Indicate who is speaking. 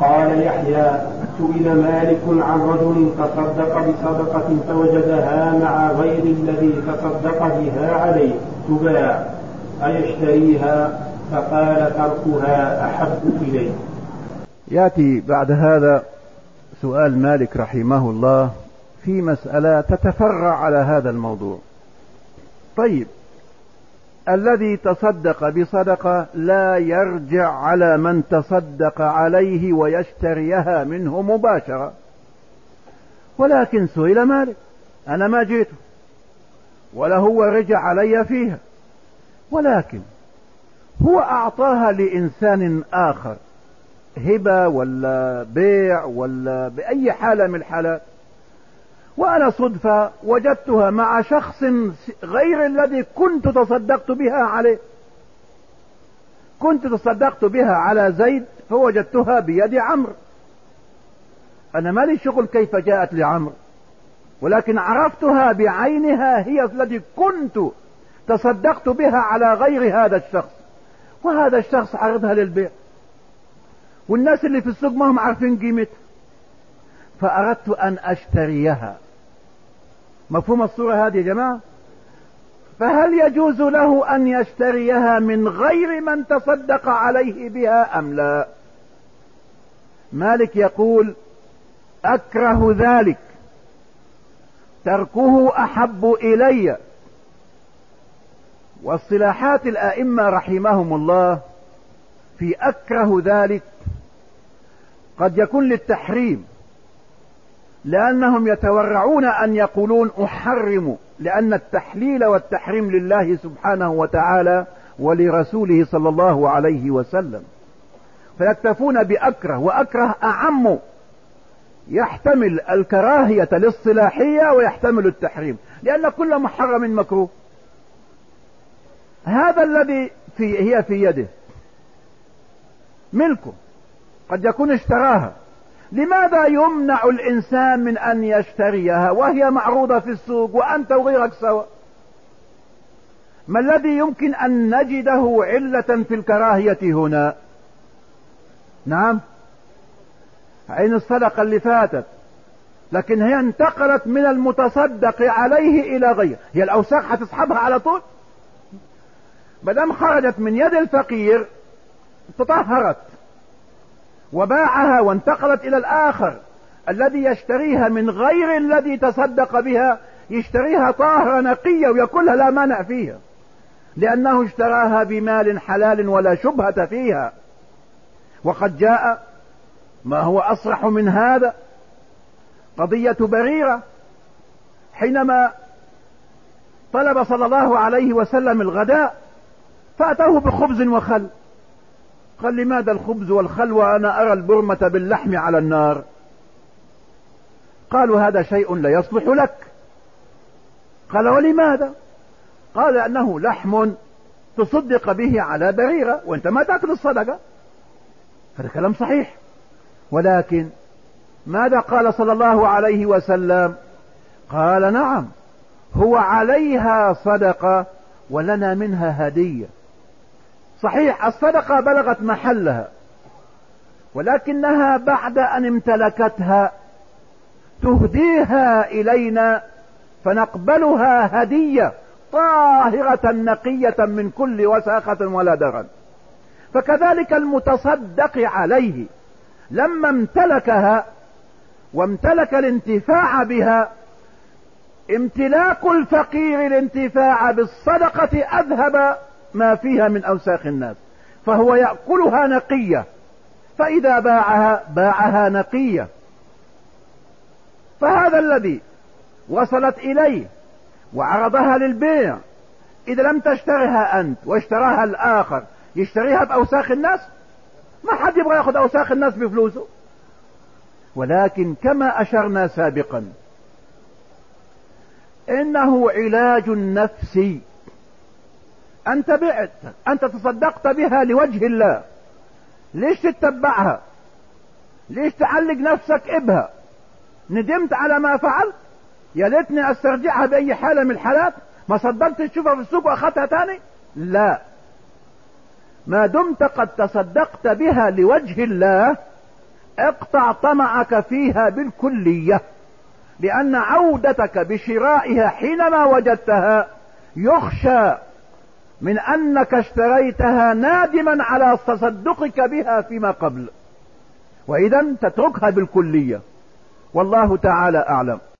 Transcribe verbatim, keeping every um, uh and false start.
Speaker 1: قال يحيى: سئل مالك عن رجل تصدق بصدقة فوجدها مع غير الذي تصدق بها عليه تباع أيشتريها؟ فقال: تركها أحب إليه.
Speaker 2: يأتي بعد هذا سؤال مالك رحمه الله في مسألة تتفرع على هذا الموضوع. طيب، الذي تصدق بصدقة لا يرجع على من تصدق عليه ويشتريها منه مباشرة، ولكن سئل مالك، أنا ما جيته ولا هو رجع علي فيها، ولكن هو أعطاها لإنسان آخر هبة ولا بيع ولا بأي حالة من الحالات، وأنا صدفة وجدتها مع شخص غير الذي كنت تصدقت بها عليه. كنت تصدقت بها على زيد فوجدتها بيد عمرو، أنا ما لي شغل كيف جاءت لعمرو، ولكن عرفتها بعينها هي التي كنت تصدقت بها على غير هذا الشخص، وهذا الشخص عرضها للبيع، والناس اللي في السوق ما هم عارفين قيمتها، فأردت أن أشتريها. مفهوم الصورة هذه يا جماعة؟ فهل يجوز له أن يشتريها من غير من تصدق عليه بها أم لا؟ مالك يقول: أكره ذلك، تركه أحب إلي. واصطلاحات الآئمة رحمهم الله في أكره ذلك قد يكون للتحريم، لأنهم يتورعون أن يقولون أحرم، لأن التحليل والتحريم لله سبحانه وتعالى ولرسوله صلى الله عليه وسلم، فيكتفون بأكره، وأكره أعم، يحتمل الكراهية الاصطلاحية ويحتمل التحريم، لأن كل محرم مكروه. هذا الذي في هي في يده ملكه، قد يكون اشتراها، لماذا يمنع الإنسان من أن يشتريها وهي معروضة في السوق وأنت وغيرك سوا؟ ما الذي يمكن أن نجده علة في الكراهية هنا؟ نعم، عين الصدقة اللي فاتت، لكن هي انتقلت من المتصدق عليه إلى غيره، هي الأوساخ هتسحبها على طول؟ مادام خرجت من يد الفقير تطهرت وباعها وانتقلت إلى الآخر الذي يشتريها من غير الذي تصدق بها، يشتريها طاهرة نقية ويأكلها لا مانع فيها، لأنه اشتراها بمال حلال ولا شبهة فيها. وقد جاء ما هو أصرح من هذا، قضية بريرة حينما طلب صلى الله عليه وسلم الغداء فأتوه بخبز وخل، قال: لماذا الخبز والخل وأنا أرى البرمة باللحم على النار؟ قالوا: هذا شيء لا يصلح لك. قال: ولماذا؟ قال: أنه لحم تصدق به على بريرة وانت ما تأكل الصدقة. هذا كلام صحيح، ولكن ماذا قال صلى الله عليه وسلم؟ قال: نعم، هو عليها صدقة ولنا منها هدية. صحيح الصدقة بلغت محلها، ولكنها بعد أن امتلكتها تهديها إلينا فنقبلها هدية طاهرة نقية من كل وساخة ولا درن. فكذلك المتصدق عليه لما امتلكها وامتلك الانتفاع بها، امتلاك الفقير الانتفاع بالصدقة أذهب ما فيها من أوساخ الناس، فهو يأكلها نقية، فإذا باعها باعها نقية. فهذا الذي وصلت إليه وعرضها للبيع، إذا لم تشتريها أنت واشتراها الآخر يشتريها بأوساخ الناس؟ ما حد يبغى ياخذ أوساخ الناس بفلوسه. ولكن كما أشرنا سابقا إنه علاج نفسي. أنت بعت، أنت تصدقت بها لوجه الله، ليش تتبعها؟ ليش تعلق نفسك إبها؟ ندمت على ما فعلت؟ يا ليتني أسترجعها بأي حالة من الحالات، ما صدقت تشوفها في السوق وأخذتها تاني؟ لا، ما دمت قد تصدقت بها لوجه الله اقطع طمعك فيها بالكلية، لأن عودتك بشرائها حينما وجدتها يخشى من أنك اشتريتها نادما على تصدقك بها فيما قبل، وإذا تتركها بالكلية. والله تعالى أعلم.